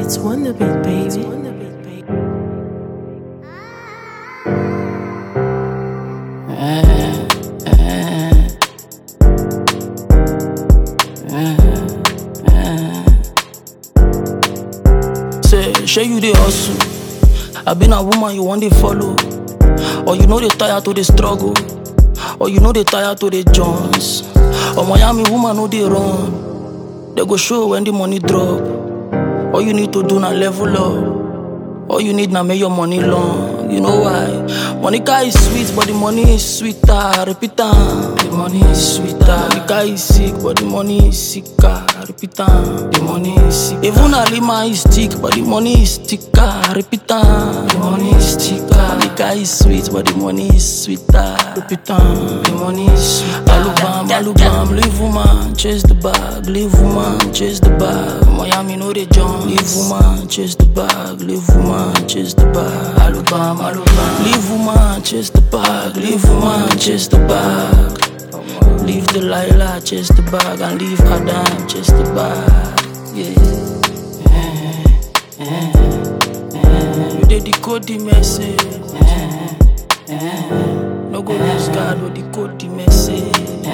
It's Wonder Beat, baby. Say, shey you dey hustle. I been a woman you want to follow. Or you know they tired to the struggle. Or you know they tired to the Jones. Or Miami woman know they run. They go show when the money drop. All you need to do na level up. All you need na make your money long. You know why? Monica is sweet, but the money is sweeter. Repeat am. The money is sweeter. The guy is sick, but the money is sicker. Repeat am. The money is sick. Even Alima is thick, but the money is thicker. Repeat am. The money is thicker. The guy is sweet, but the money is sweeter. Repeat am. The money is sweeter. Alubam, leave woman, chase the bag. Leave woman, chase the bag. Miami know they jump. Leave woman, chase the bag. Leave woman, chase the bag. Alubam. Leave woman, chase the bag. Leave woman, chase the bag. Leave Delilah, chase the bag. And leave Adam, chase the bag. You dey decode the message. No go lose God or decode the message.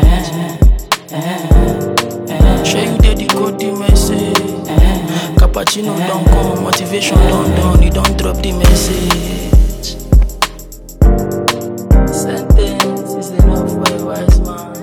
Shey you dey decode the message. Cappuccino don't come, motivation don't done. You don't drop the message. Sentence is enough for a wise man.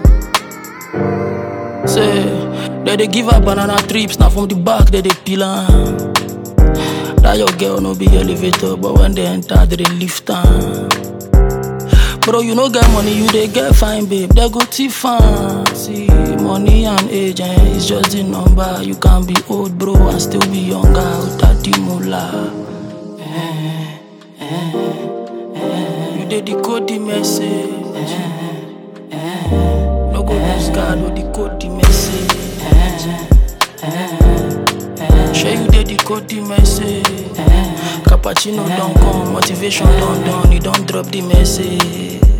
Say, they give her banana trips, now from the back they peel am. That your girl no be elevator, but when they enter they lift am. Bro, you no get money, you dey get fine, babe. They go thief am. See, money and age, it's just the number. You can be old, bro, and still be younger without the moolah. You dey decode the message. No go lose God or decode the message. Shey you dey decode the message. Cappuccino don't come, motivation don't done. You don't drop the message.